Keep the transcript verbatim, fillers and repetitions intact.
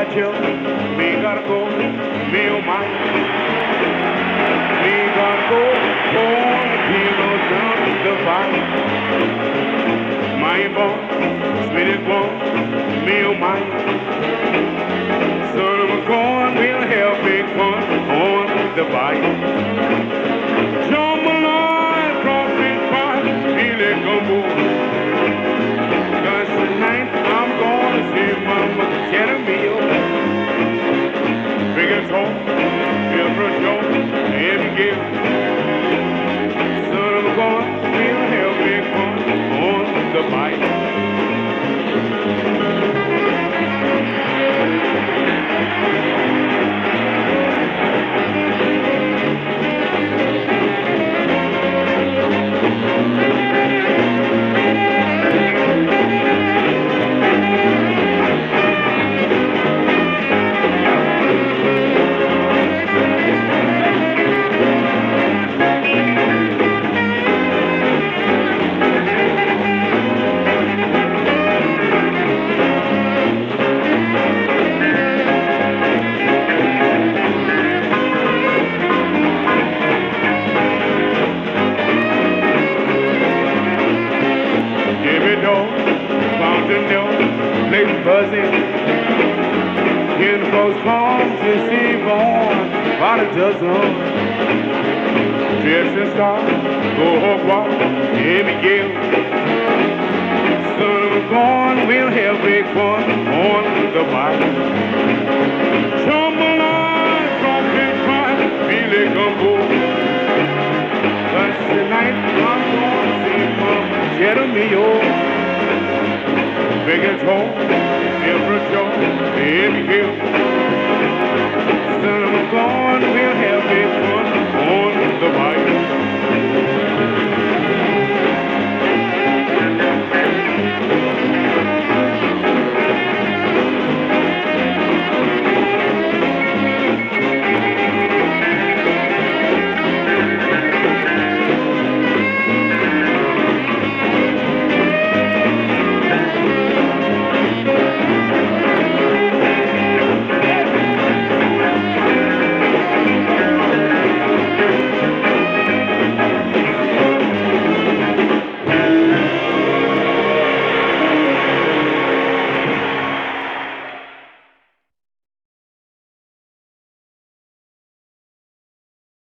chill, me gotta go, me oh my. Me gotta go, on the kilo down the valley. My born, sweet born, me oh my. Son of a corn, we'll have big fun on the valley. Jambalaya, crawfish pie, chili gumbo. Cause tonight I'm gonna see Mama get a meal. Big and tall, feel for show, and give. Son of a gun, we'll have big fun on the bike. Buzzing in folks' homes to see born about a dozen. Dress and star, go hog walk, hear me yell. Son of a gun, we'll have big fun on the bike. Jambalaya, crawfish pie, chili gumbo. But tonight I'm gonna see Mama get a meal. Big and tall, every show, every hill.